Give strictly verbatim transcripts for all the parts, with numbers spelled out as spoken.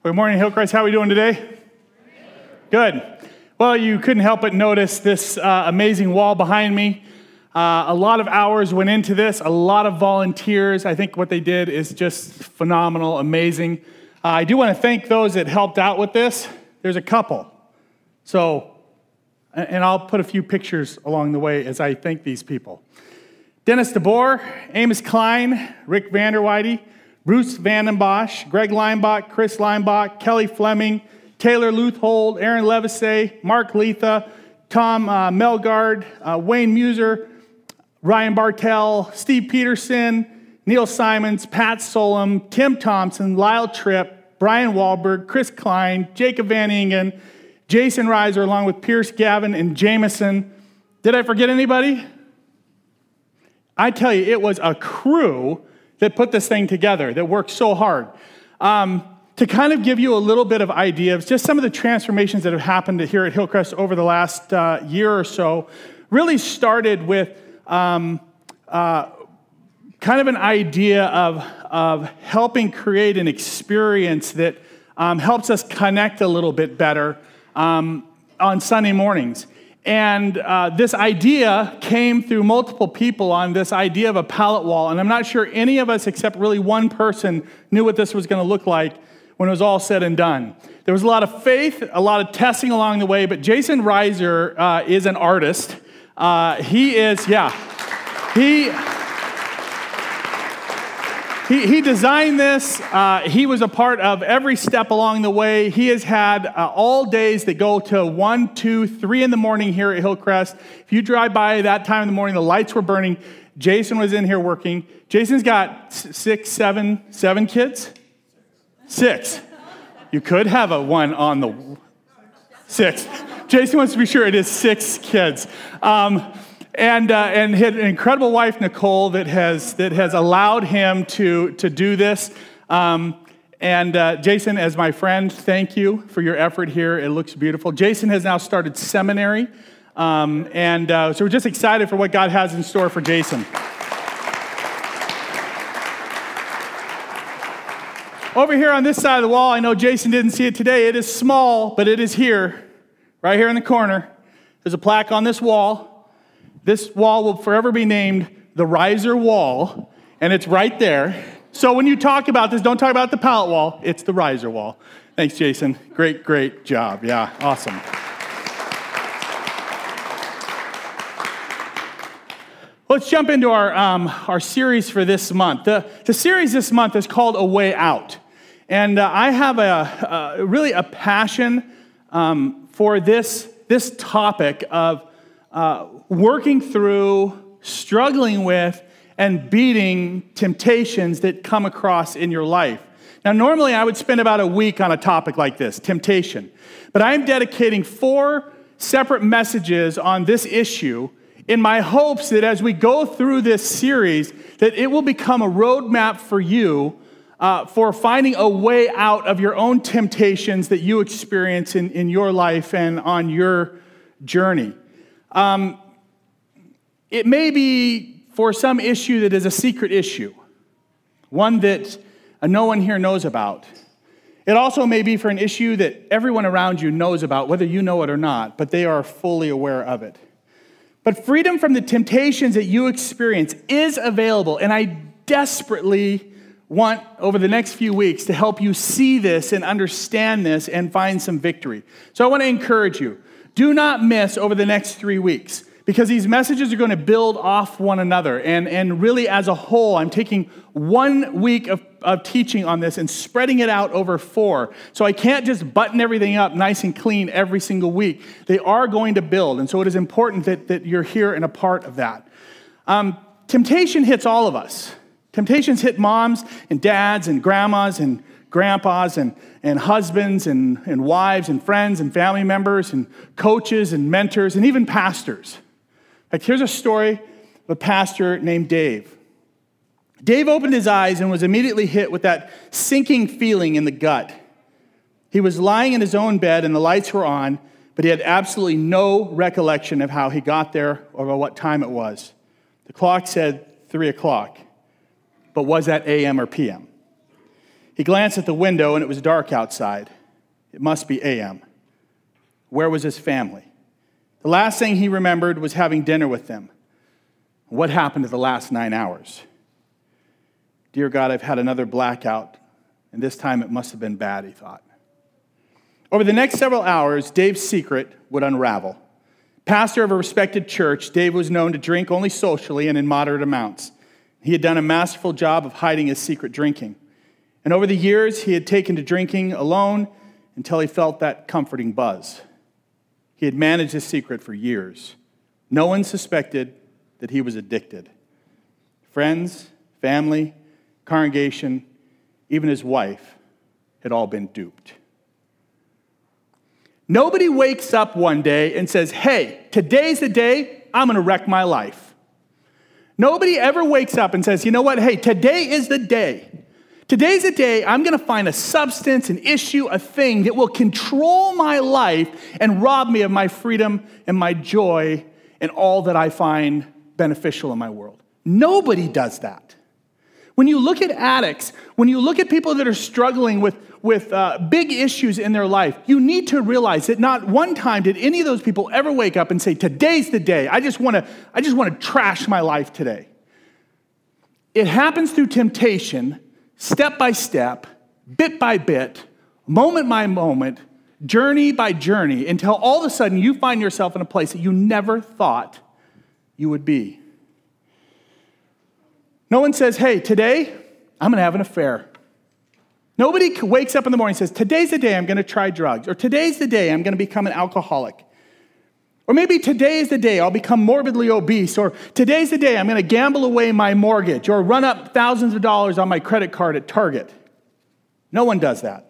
Good morning, Hillcrest. How are we doing today? Good. Well, you couldn't help but notice this uh, amazing wall behind me. Uh, a lot of hours went into this, a lot of volunteers. I think what they did is just phenomenal, amazing. Uh, I do want to thank those that helped out with this. There's a couple. So, and I'll put a few pictures along the way as I thank these people. Dennis DeBoer, Amos Klein, Rick Vanderweide, Bruce Vandenbosch, Greg Leinbach, Chris Leinbach, Kelly Fleming, Taylor Luthold, Aaron Levisay, Mark Letha, Tom uh, Melgard, uh, Wayne Muser, Ryan Bartell, Steve Peterson, Neil Simons, Pat Solom, Tim Thompson, Lyle Tripp, Brian Wahlberg, Chris Klein, Jacob Van Ingen, Jason Reiser, along with Pierce, Gavin, and Jameson. Did I forget anybody? I tell you, it was a crew that put this thing together, that worked so hard. Um, to kind of give you a little bit of idea of just some of the transformations that have happened here at Hillcrest over the last uh, year or so, really started with um, uh, kind of an idea of, of helping create an experience that um, helps us connect a little bit better um, on Sunday mornings. And uh, this idea came through multiple people on this idea of a pallet wall. And I'm not sure any of us, except really one person, knew what this was going to look like when it was all said and done. There was a lot of faith, a lot of testing along the way, but Jason Reiser uh, is an artist. Uh, he is, yeah, he... He, he designed this. Uh, he was a part of every step along the way. He has had uh, all days that go to one, two, three in the morning here at Hillcrest. If you drive by that time in the morning, the lights were burning. Jason was in here working. Jason's got six, seven, seven kids? Six. You could have a one on the six. Jason wants to be sure it is six kids. Um, And uh, and his incredible wife Nicole that has that has allowed him to to do this. Um, and uh, Jason, as my friend, thank you for your effort here. It looks beautiful. Jason has now started seminary, um, and uh, so we're just excited for what God has in store for Jason. Over here on this side of the wall, I know Jason didn't see it today. It is small, but it is here, right here in the corner. There's a plaque on this wall. This wall will forever be named the Reiser Wall, and it's right there. So when you talk about this, don't talk about the pallet wall. It's the Reiser Wall. Thanks, Jason. Great, great job. Yeah, awesome. Let's jump into our um, our series for this month. The, the series this month is called A Way Out. And uh, I have a, a really a passion um, for this, this topic of Uh, working through, struggling with, and beating temptations that come across in your life. Now, normally I would spend about a week on a topic like this, temptation. But I'm dedicating four separate messages on this issue in my hopes that as we go through this series, that it will become a roadmap for you uh, for finding a way out of your own temptations that you experience in, in your life and on your journey. Um, it may be for some issue that is a secret issue, one that uh, no one here knows about. It also may be for an issue that everyone around you knows about, whether you know it or not, but they are fully aware of it. But freedom from the temptations that you experience is available, and I desperately want, over the next few weeks, to help you see this and understand this and find some victory. So I want to encourage you. Do not miss over the next three weeks because these messages are going to build off one another. And, and really, as a whole, I'm taking one week of, of teaching on this and spreading it out over four. So I can't just button everything up nice and clean every single week. They are going to build. And so it is important that, that you're here and a part of that. Um, temptation hits all of us. Temptations hit moms and dads and grandmas and grandpas and, and husbands and, and wives and friends and family members and coaches and mentors and even pastors. Like, here's a story of a pastor named Dave. Dave opened his eyes and was immediately hit with that sinking feeling in the gut. He was lying in his own bed and the lights were on, but he had absolutely no recollection of how he got there or what time it was. The clock said three o'clock, but was that A M or P M? He glanced at the window, and it was dark outside. It must be A M. Where was his family? The last thing he remembered was having dinner with them. What happened to the last nine hours? Dear God, I've had another blackout, and this time it must have been bad, he thought. Over the next several hours, Dave's secret would unravel. Pastor of a respected church, Dave was known to drink only socially and in moderate amounts. He had done a masterful job of hiding his secret drinking. And over the years, he had taken to drinking alone until he felt that comforting buzz. He had managed his secret for years. No one suspected that he was addicted. Friends, family, congregation, even his wife had all been duped. Nobody wakes up one day and says, hey, today's the day I'm going to wreck my life. Nobody ever wakes up and says, you know what, hey, today is the day. Today's the day I'm going to find a substance, an issue, a thing that will control my life and rob me of my freedom and my joy and all that I find beneficial in my world. Nobody does that. When you look at addicts, when you look at people that are struggling with, with uh, big issues in their life, you need to realize that not one time did any of those people ever wake up and say, today's the day. I just want to I just want to trash my life today. It happens through temptation, step by step, bit by bit, moment by moment, journey by journey, until all of a sudden you find yourself in a place that you never thought you would be. No one says, hey, today I'm going to have an affair. Nobody wakes up in the morning and says, today's the day I'm going to try drugs, or today's the day I'm going to become an alcoholic. Or maybe today is the day I'll become morbidly obese, or today's the day I'm going to gamble away my mortgage, or run up thousands of dollars on my credit card at Target. No one does that.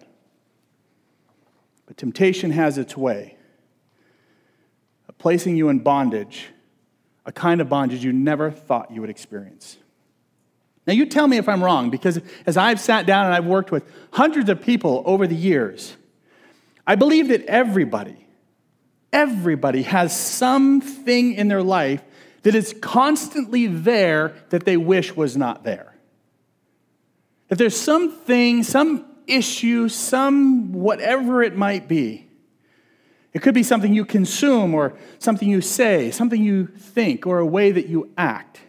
But temptation has its way of placing you in bondage, a kind of bondage you never thought you would experience. Now you tell me if I'm wrong, because as I've sat down and I've worked with hundreds of people over the years, I believe that everybody, everybody has something in their life that is constantly there that they wish was not there. That there's something, some issue, some whatever it might be. It could be something you consume, or something you say, something you think, or a way that you act.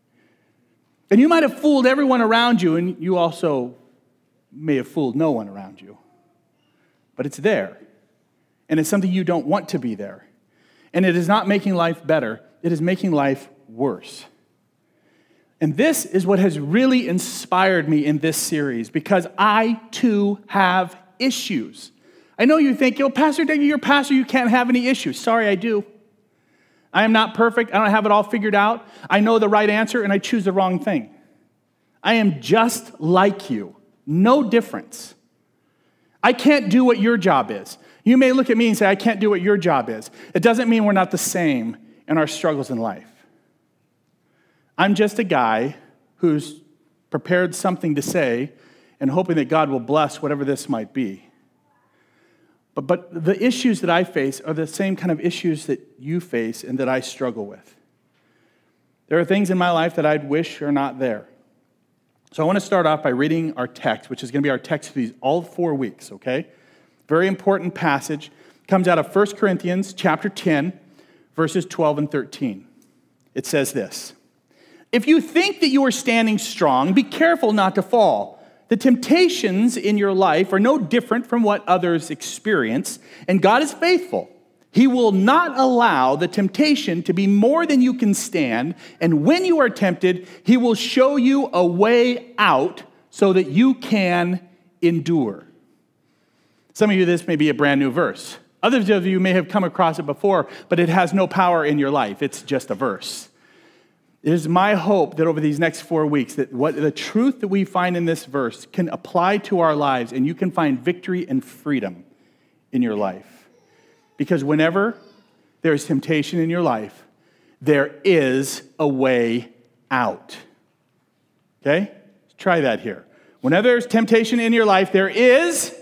And you might have fooled everyone around you, and you also may have fooled no one around you. But it's there. And it's something you don't want to be there. And it is not making life better. It is making life worse. And this is what has really inspired me in this series, because I, too, have issues. I know you think, yo, Pastor Diggy, you're a pastor, you can't have any issues. Sorry, I do. I am not perfect. I don't have it all figured out. I know the right answer, and I choose the wrong thing. I am just like you. No difference. I can't do what your job is. You may look at me and say, I can't do what your job is. It doesn't mean we're not the same in our struggles in life. I'm just a guy who's prepared something to say and hoping that God will bless whatever this might be. But, but the issues that I face are the same kind of issues that you face and that I struggle with. There are things in my life that I'd wish are not there. So I want to start off by reading our text, which is going to be our text for these all four weeks, okay? Very important passage. Comes out of First Corinthians chapter ten, verses twelve and thirteen. It says this: if you think that you are standing strong, be careful not to fall. The temptations in your life are no different from what others experience, and God is faithful. He will not allow the temptation to be more than you can stand, and when you are tempted, he will show you a way out so that you can endure. Some of you, this may be a brand new verse. Others of you may have come across it before, but it has no power in your life. It's just a verse. It is my hope that over these next four weeks, that what the truth that we find in this verse can apply to our lives, and you can find victory and freedom in your life. Because whenever there is temptation in your life, there is a way out. Okay? Let's try that here. Whenever there's temptation in your life, there is...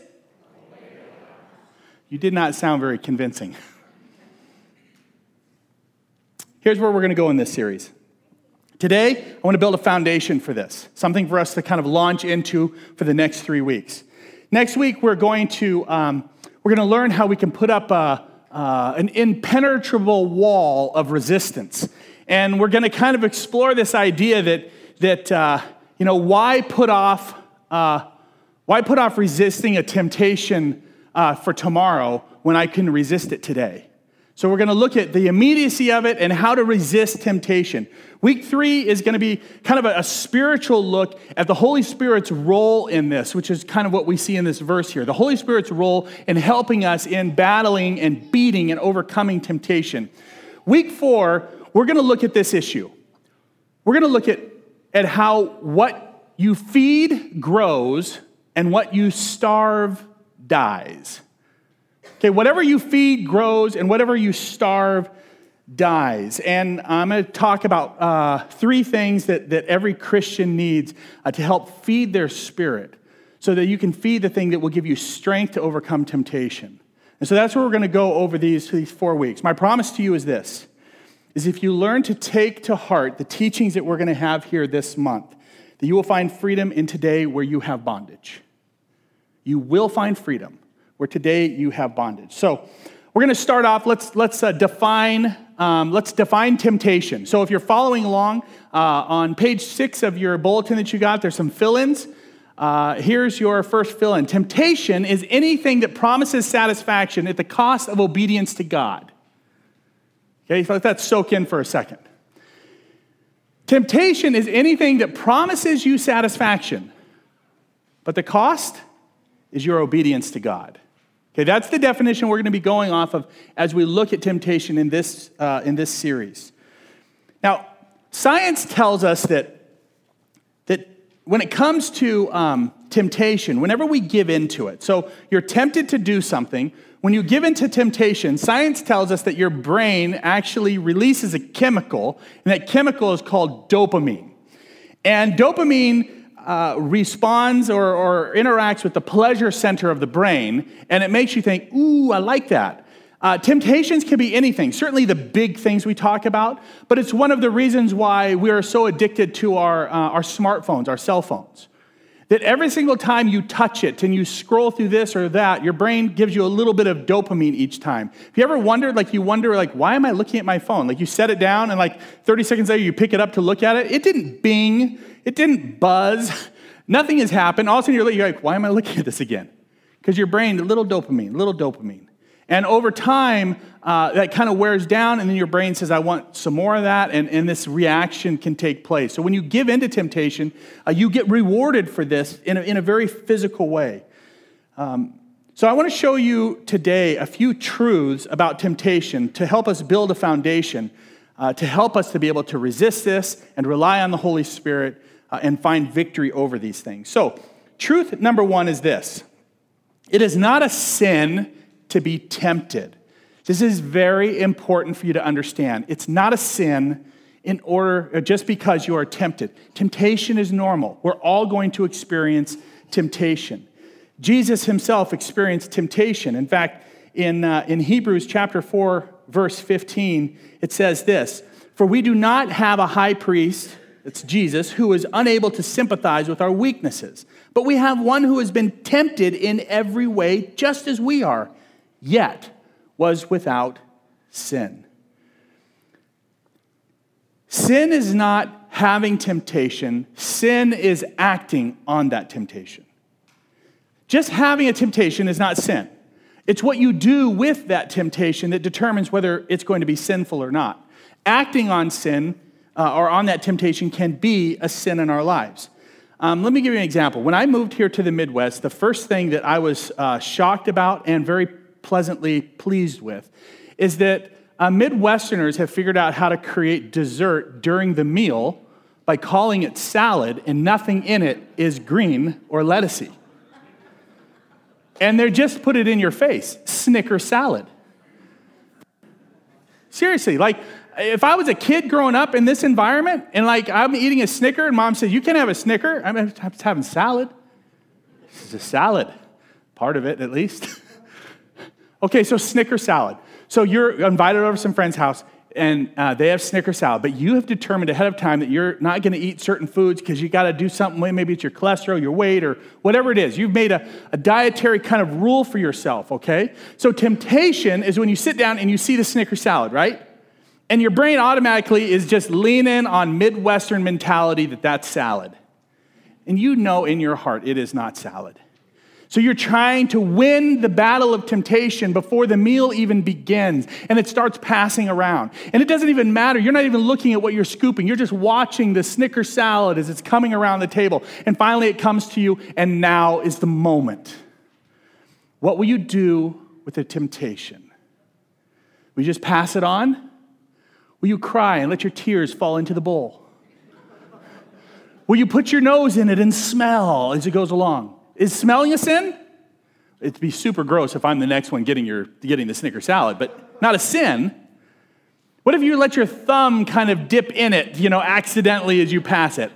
You did not sound very convincing. Here's where we're going to go in this series. Today, I want to build a foundation for this, something for us to kind of launch into for the next three weeks. Next week, we're going to um, we're going to learn how we can put up a, uh, an impenetrable wall of resistance, and we're going to kind of explore this idea that that uh, you know why put off uh, why put off resisting a temptation uh, for tomorrow when I can resist it today. So we're going to look at the immediacy of it and how to resist temptation. Week three is going to be kind of a, a spiritual look at the Holy Spirit's role in this, which is kind of what we see in this verse here. The Holy Spirit's role in helping us in battling and beating and overcoming temptation. Week four, we're going to look at this issue. We're going to look at, at how what you feed grows and what you starve dies. Okay, whatever you feed grows, and whatever you starve dies. And I'm going to talk about uh, three things that, that every Christian needs uh, to help feed their spirit so that you can feed the thing that will give you strength to overcome temptation. And so that's where we're going to go over these, these four weeks. My promise to you is this, is if you learn to take to heart the teachings that we're going to have here this month, that you will find freedom in today where you have bondage. You will find freedom where today you have bondage. So we're going to start off, let's let's uh, define um, let's define temptation. So if you're following along, uh, on page six of your bulletin that you got, there's some fill-ins. Uh, here's your first fill-in. Temptation is anything that promises satisfaction at the cost of obedience to God. Okay, so let that soak in for a second. Temptation is anything that promises you satisfaction, but the cost is your obedience to God. Okay, that's the definition we're going to be going off of as we look at temptation in this uh, in this series. Now, science tells us that that when it comes to um, temptation, whenever we give into it, so you're tempted to do something, when you give into temptation, science tells us that your brain actually releases a chemical, and that chemical is called dopamine. And dopamine Uh, responds or, or interacts with the pleasure center of the brain, and it makes you think, ooh, I like that. Uh, temptations can be anything, certainly the big things we talk about, but it's one of the reasons why we are so addicted to our, uh, our smartphones, our cell phones. That every single time you touch it and you scroll through this or that, your brain gives you a little bit of dopamine each time. Have you ever wondered, like you wonder, like, why am I looking at my phone? Like you set it down and like thirty seconds later you pick it up to look at it. It didn't bing. It didn't buzz. Nothing has happened. All of a sudden you're like, why am I looking at this again? Because your brain, a little dopamine, little dopamine. And over time, uh, that kind of wears down, and then your brain says, I want some more of that, and, and this reaction can take place. So when you give into temptation, uh, you get rewarded for this in a, in a very physical way. Um, so I want to show you today a few truths about temptation to help us build a foundation, uh, to help us to be able to resist this and rely on the Holy Spirit uh, and find victory over these things. So truth number one is this. It is not a sin to be tempted. This is very important for you to understand. It's not a sin in order, just because you are tempted. Temptation is normal. We're all going to experience temptation. Jesus himself experienced temptation. In fact, in, uh, in Hebrews chapter four, verse fifteen, it says this, "For we do not have a high priest," it's Jesus, "who is unable to sympathize with our weaknesses, but we have one who has been tempted in every way, just as we are, yet was without sin." Sin is not having temptation. Sin is acting on that temptation. Just having a temptation is not sin. It's what you do with that temptation that determines whether it's going to be sinful or not. Acting on sin uh, or on that temptation can be a sin in our lives. Um, let me give you an example. When I moved here to the Midwest, the first thing that I was uh, shocked about and very pleasantly pleased with is that uh, Midwesterners have figured out how to create dessert during the meal by calling it salad, and nothing in it is green or lettucey. And they just put it in your face, Snicker salad. Seriously, like if I was a kid growing up in this environment and like I'm eating a Snicker and mom says, "You can't have a Snicker," I'm just having salad. This is a salad, part of it at least. Okay, so Snicker salad. So you're invited over to some friend's house, and uh, they have Snicker salad, but you have determined ahead of time that you're not going to eat certain foods because you got to do something, maybe it's your cholesterol, your weight, or whatever it is. You've made a, a dietary kind of rule for yourself, okay? So temptation is when you sit down and you see the Snicker salad, right? And your brain automatically is just leaning on Midwestern mentality that that's salad. And you know in your heart it is not salad. So you're trying to win the battle of temptation before the meal even begins, and it starts passing around. And it doesn't even matter. You're not even looking at what you're scooping. You're just watching the Snicker salad as it's coming around the table. And finally it comes to you, and now is the moment. What will you do with the temptation? Will you just pass it on? Will you cry and let your tears fall into the bowl? Will you put your nose in it and smell as it goes along? Is smelling a sin? It'd be super gross if I'm the next one getting your getting the Snicker salad, but not a sin. What if you let your thumb kind of dip in it, you know, accidentally as you pass it?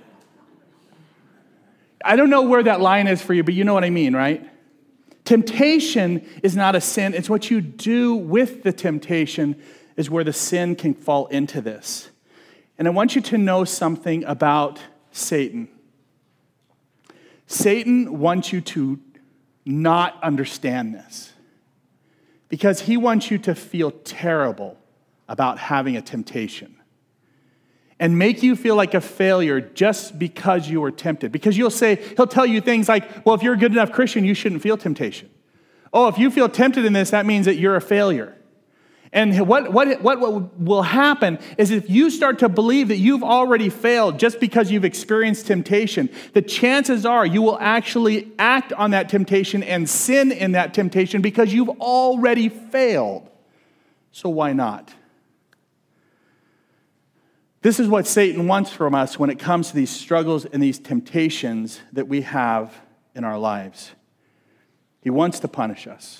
I don't know where that line is for you, but you know what I mean, right? Temptation is not a sin. It's what you do with the temptation is where the sin can fall into this. And I want you to know something about Satan. Satan wants you to not understand this because he wants you to feel terrible about having a temptation and make you feel like a failure just because you were tempted. Because you'll say, he'll tell you things like, well, if you're a good enough Christian, you shouldn't feel temptation. Oh, if you feel tempted in this, that means that you're a failure. And what, what, what will happen is if you start to believe that you've already failed just because you've experienced temptation, the chances are you will actually act on that temptation and sin in that temptation because you've already failed. So why not? This is what Satan wants from us when it comes to these struggles and these temptations that we have in our lives. He wants to punish us.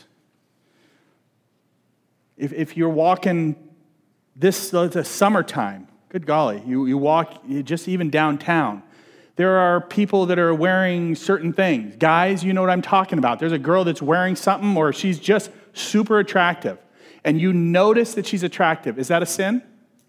If, if you're walking this, the summertime, good golly, you, you walk just even downtown, there are people that are wearing certain things. Guys, you know what I'm talking about. There's a girl that's wearing something or she's just super attractive. And you notice that she's attractive. Is that a sin?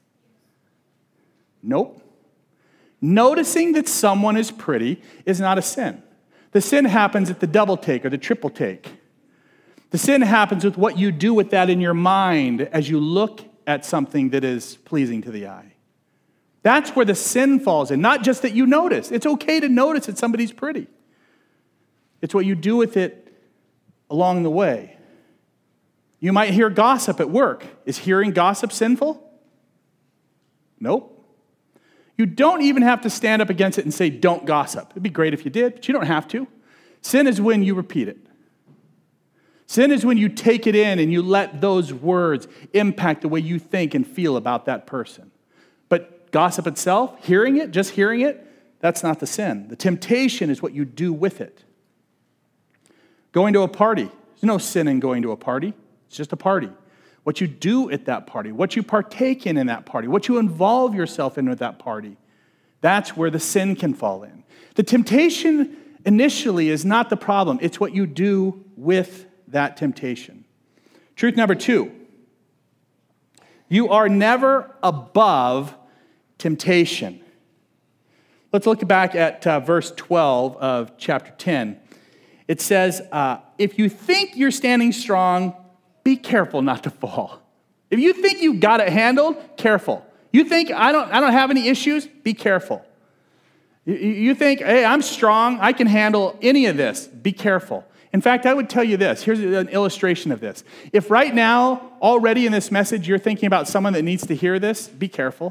Nope. Noticing that someone is pretty is not a sin. The sin happens at the double take or the triple take. The sin happens with what you do with that in your mind as you look at something that is pleasing to the eye. That's where the sin falls in, not just that you notice. It's okay to notice that somebody's pretty. It's what you do with it along the way. You might hear gossip at work. Is hearing gossip sinful? Nope. You don't even have to stand up against it and say, don't gossip. It'd be great if you did, but you don't have to. Sin is when you repeat it. Sin is when you take it in and you let those words impact the way you think and feel about that person. But gossip itself, hearing it, just hearing it, that's not the sin. The temptation is what you do with it. Going to a party. There's no sin in going to a party. It's just a party. What you do at that party, what you partake in in that party, what you involve yourself in with that party, that's where the sin can fall in. The temptation initially is not the problem. It's what you do with that temptation. Truth number two, you are never above temptation. Let's look back at uh, verse twelve of chapter ten. It says, uh, if you think you're standing strong, be careful not to fall. If you think you got it handled, careful. You think I don't, I don't have any issues, be careful. You, you think, hey, I'm strong, I can handle any of this, be careful. In fact, I would tell you this. Here's an illustration of this. If right now, already in this message, you're thinking about someone that needs to hear this, be careful.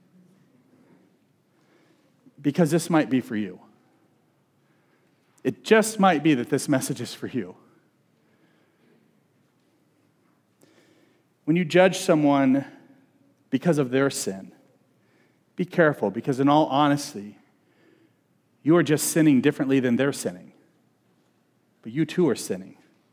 Because this might be for you. It just might be that this message is for you. When you judge someone because of their sin, be careful, because in all honesty, you are just sinning differently than they're sinning. But you too are sinning.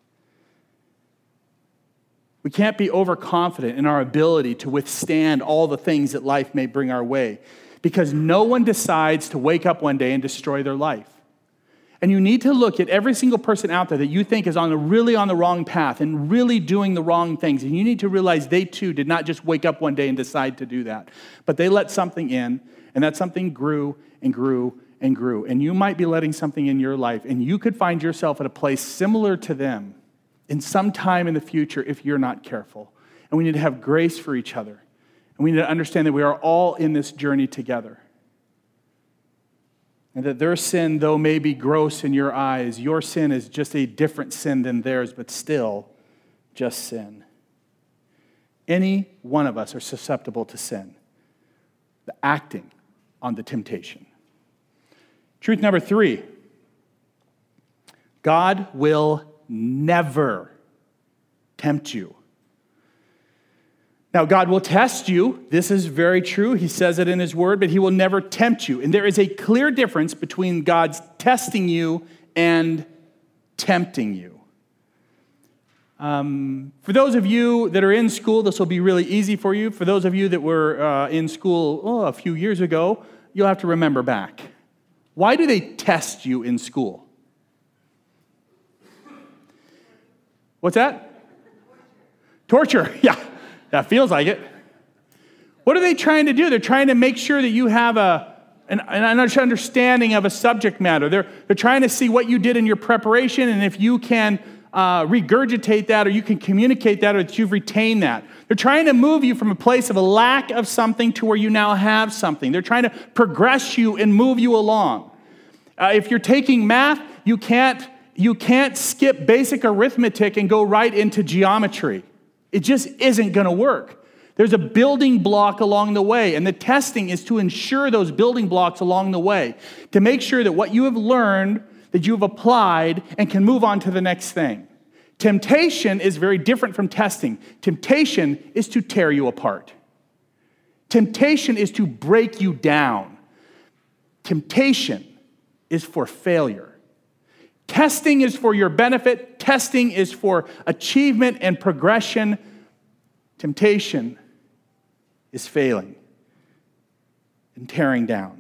We can't be overconfident in our ability to withstand all the things that life may bring our way, because no one decides to wake up one day and destroy their life. And you need to look at every single person out there that you think is on a, really on the wrong path and really doing the wrong things. And you need to realize they too did not just wake up one day and decide to do that. But they let something in, and that something grew and grew and grew. And you might be letting something in your life, and you could find yourself at a place similar to them in some time in the future if you're not careful. And we need to have grace for each other. And we need to understand that we are all in this journey together. And that their sin, though may be gross in your eyes, your sin is just a different sin than theirs, but still just sin. Any one of us are susceptible to sin, the acting on the temptation. Truth number three, God will never tempt you. Now, God will test you. This is very true. He says it in his word, but he will never tempt you. And there is a clear difference between God's testing you and tempting you. Um, for those of you that are in school, this will be really easy for you. For those of you that were uh, in school oh, a few years ago, you'll have to remember back. Why do they test you in school? What's that? Torture, yeah. That feels like it. What are they trying to do? They're trying to make sure that you have a, an, an understanding of a subject matter. They're, they're trying to see what you did in your preparation and if you can uh, regurgitate that or you can communicate that or that you've retained that. They're trying to move you from a place of a lack of something to where you now have something. They're trying to progress you and move you along. Uh, if you're taking math, you can't, you can't skip basic arithmetic and go right into geometry. It just isn't going to work. There's a building block along the way, and the testing is to ensure those building blocks along the way, to make sure that what you have learned, that you have applied, and can move on to the next thing. Temptation is very different from testing. Temptation is to tear you apart. Temptation is to break you down. Temptation is for failure. Testing is for your benefit. Testing is for achievement and progression. Temptation is failing and tearing down.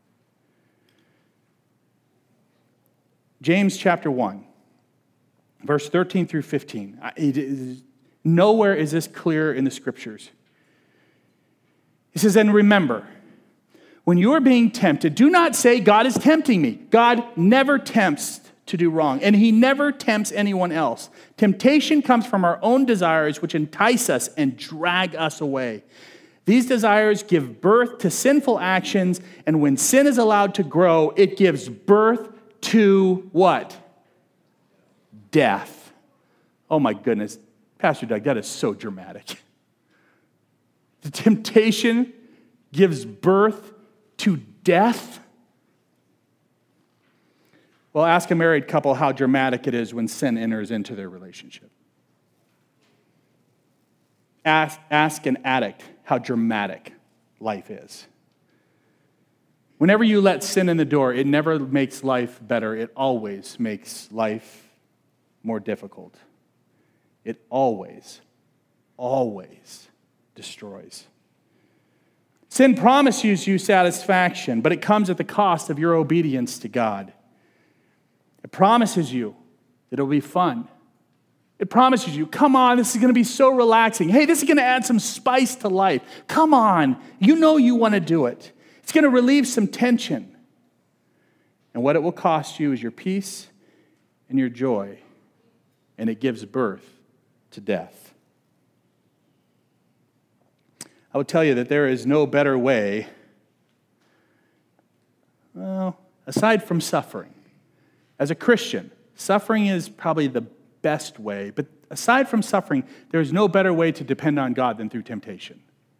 James chapter one, verse thirteen through fifteen. It is, nowhere is this clear in the scriptures. He says, and remember, when you are being tempted, do not say, God is tempting me. God never tempts to do wrong, and he never tempts anyone else. Temptation comes from our own desires, which entice us and drag us away. These desires give birth to sinful actions, and when sin is allowed to grow, it gives birth to what? Death. Oh my goodness, Pastor Doug, that is so dramatic. The temptation gives birth to death. Well, ask a married couple how dramatic it is when sin enters into their relationship. Ask, ask an addict how dramatic life is. Whenever you let sin in the door, it never makes life better. It always makes life more difficult. It always, always destroys. Sin promises you satisfaction, but it comes at the cost of your obedience to God. It promises you that it'll be fun. It promises you, come on, this is going to be so relaxing. Hey, this is going to add some spice to life. Come on, you know you want to do it. It's going to relieve some tension. And what it will cost you is your peace and your joy, and it gives birth to death. I will tell you that there is no better way, well, aside from suffering. As a Christian, suffering is probably the best way, but aside from suffering, there is no better way to depend on God than through temptation.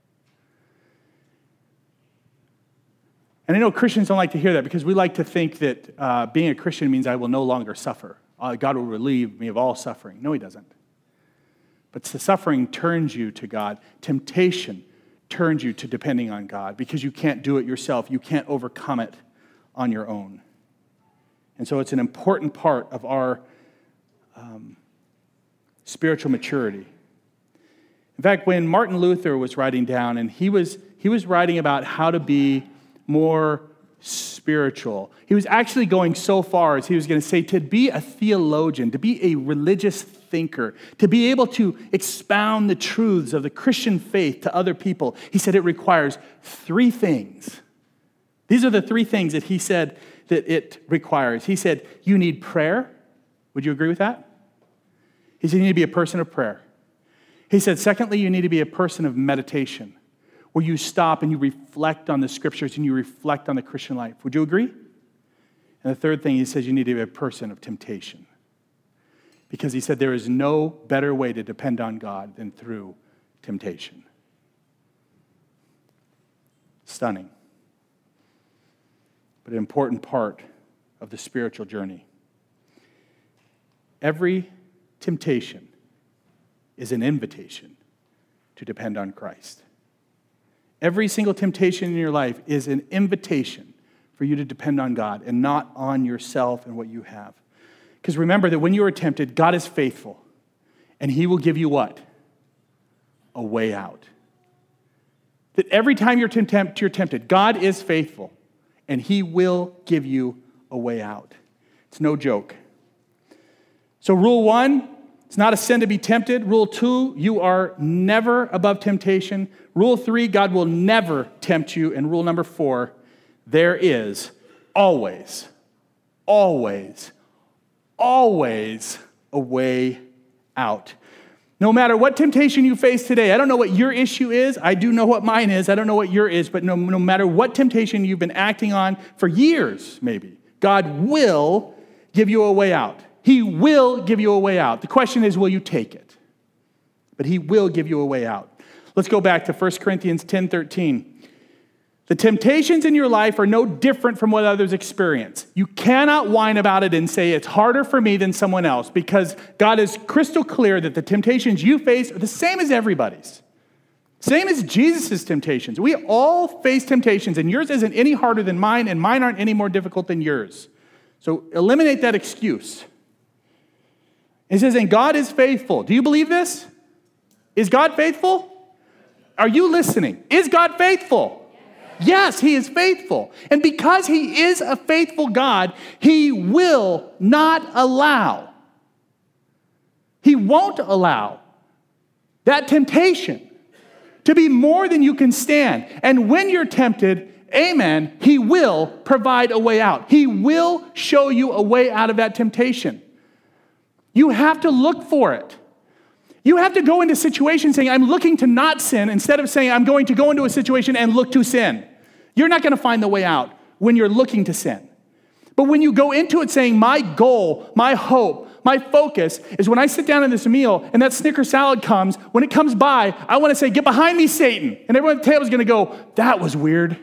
And I know Christians don't like to hear that because we like to think that uh, being a Christian means I will no longer suffer. Uh, God will relieve me of all suffering. No, he doesn't. But the suffering turns you to God. Temptation turns you to depending on God because you can't do it yourself. You can't overcome it on your own. And so it's an important part of our um, spiritual maturity. In fact, when Martin Luther was writing down, and he was he was writing about how to be more spiritual. He was actually going so far as he was going to say to be a theologian, to be a religious thinker, to be able to expound the truths of the Christian faith to other people. He said it requires three things. These are the three things that he said that it requires. He said, you need prayer. Would you agree with that? He said, you need to be a person of prayer. He said, secondly, you need to be a person of meditation, where you stop and you reflect on the scriptures and you reflect on the Christian life. Would you agree? And the third thing, he says, you need to be a person of temptation. Because he said there is no better way to depend on God than through temptation. Stunning. But an important part of the spiritual journey. Every temptation is an invitation to depend on Christ. Every single temptation in your life is an invitation for you to depend on God and not on yourself and what you have. Because remember that when you are tempted, God is faithful, and he will give you what? A way out. That every time you're, tempt- you're tempted, God is faithful, and he will give you a way out. It's no joke. So rule one, it's not a sin to be tempted. Rule two, you are never above temptation. Rule three, God will never tempt you. And rule number four, there is always, always, always a way out. No matter what temptation you face today, I don't know what your issue is. I do know what mine is. I don't know what your is, but no, no matter what temptation you've been acting on for years, maybe, God will give you a way out. He will give you a way out. The question is, will you take it? But he will give you a way out. Let's go back to First Corinthians ten thirteen. The temptations in your life are no different from what others experience. You cannot whine about it and say it's harder for me than someone else, because God is crystal clear that the temptations you face are the same as everybody's. Same as Jesus' temptations. We all face temptations, and yours isn't any harder than mine, and mine aren't any more difficult than yours. So eliminate that excuse. It says, and God is faithful. Do you believe this? Is God faithful? Are you listening? Is God faithful? Yes, he is faithful. And because he is a faithful God, he will not allow, he won't allow that temptation to be more than you can stand. And when you're tempted, amen, he will provide a way out. He will show you a way out of that temptation. You have to look for it. You have to go into situations saying, I'm looking to not sin, instead of saying, I'm going to go into a situation and look to sin. You're not going to find the way out when you're looking to sin. But when you go into it saying, my goal, my hope, my focus is when I sit down in this meal and that Snicker salad comes, when it comes by, I want to say, get behind me, Satan. And everyone at the table is going to go, that was weird.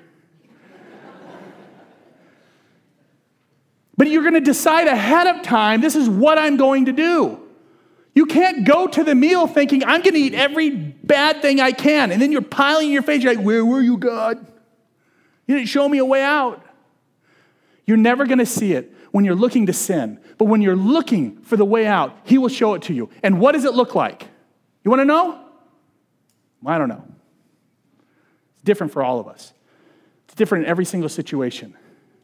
But you're going to decide ahead of time, this is what I'm going to do. You can't go to the meal thinking, I'm going to eat every bad thing I can. And then you're piling in your face. You're like, where were you, God? You didn't show me a way out. You're never going to see it when you're looking to sin. But when you're looking for the way out, he will show it to you. And what does it look like? You want to know? I don't know. It's different for all of us. It's different in every single situation.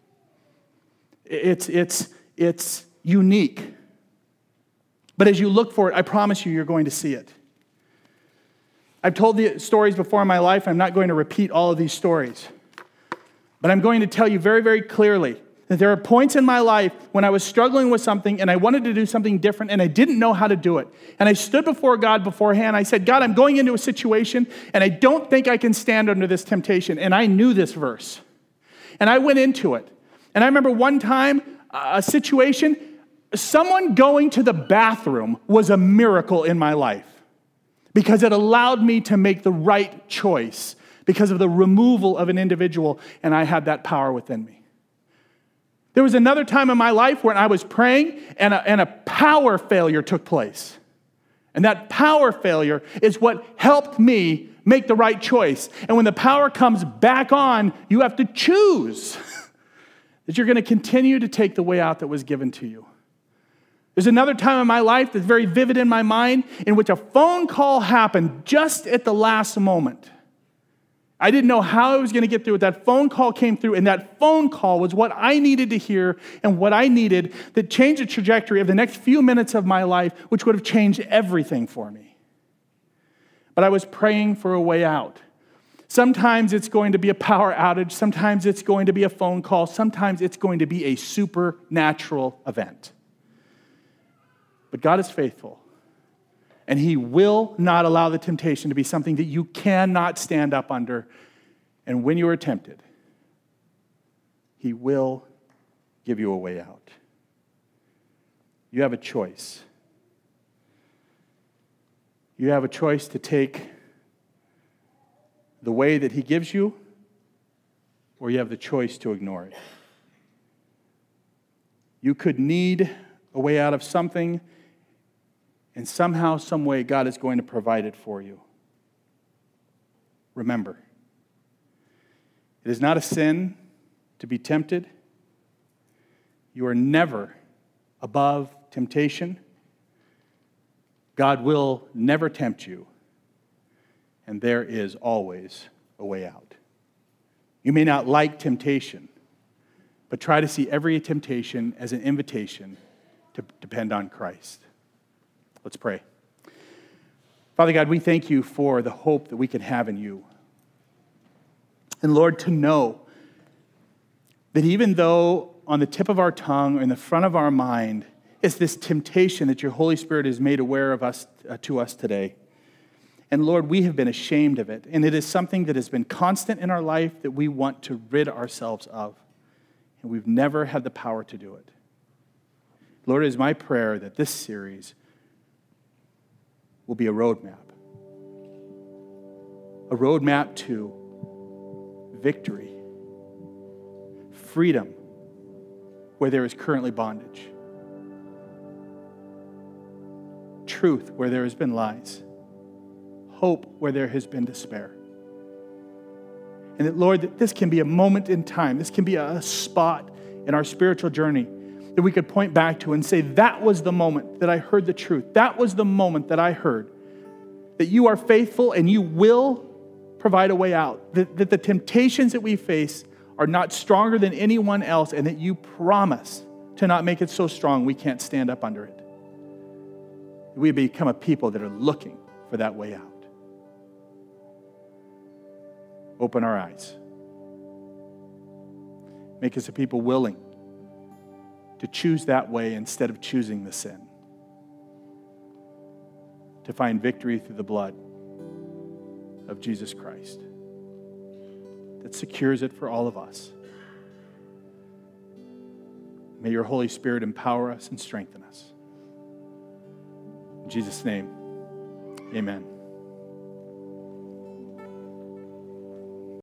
It's, it's, it's unique. But as you look for it, I promise you, you're going to see it. I've told the stories before in my life. I'm not going to repeat all of these stories. But I'm going to tell you very, very clearly that there are points in my life when I was struggling with something and I wanted to do something different and I didn't know how to do it. And I stood before God beforehand. I said, God, I'm going into a situation and I don't think I can stand under this temptation. And I knew this verse. And I went into it. And I remember one time, a situation, someone going to the bathroom was a miracle in my life because it allowed me to make the right choice because of the removal of an individual, and I had that power within me. There was another time in my life when I was praying and a, and a power failure took place. And that power failure is what helped me make the right choice. And when the power comes back on, you have to choose that you're going to continue to take the way out that was given to you. There's another time in my life that's very vivid in my mind in which a phone call happened just at the last moment. I didn't know how I was going to get through it. That phone call came through, and that phone call was what I needed to hear and what I needed that changed the trajectory of the next few minutes of my life, which would have changed everything for me. But I was praying for a way out. Sometimes it's going to be a power outage. Sometimes it's going to be a phone call. Sometimes it's going to be a supernatural event. But God is faithful. And he will not allow the temptation to be something that you cannot stand up under. And when you are tempted, he will give you a way out. You have a choice. You have a choice to take the way that he gives you, or you have the choice to ignore it. You could need a way out of something, and somehow, some way, God is going to provide it for you. Remember, it is not a sin to be tempted. You are never above temptation. God will never tempt you, and there is always a way out. You may not like temptation, but try to see every temptation as an invitation to depend on Christ. Let's pray. Father God, we thank you for the hope that we can have in you. And Lord, to know that even though on the tip of our tongue or in the front of our mind is this temptation that your Holy Spirit has made aware of us uh, to us today. And Lord, we have been ashamed of it. And it is something that has been constant in our life that we want to rid ourselves of. And we've never had the power to do it. Lord, it is my prayer that this series will be a roadmap. A roadmap to victory, freedom where there is currently bondage, truth where there has been lies, hope where there has been despair. And that, Lord, that this can be a moment in time, this can be a spot in our spiritual journey that we could point back to and say, that was the moment that I heard the truth. That was the moment that I heard that you are faithful and you will provide a way out. That, that the temptations that we face are not stronger than anyone else, and that you promise to not make it so strong we can't stand up under it. We become a people that are looking for that way out. Open our eyes. Make us a people willing to choose that way instead of choosing the sin. To find victory through the blood of Jesus Christ that secures it for all of us. May your Holy Spirit empower us and strengthen us. In Jesus' name, amen.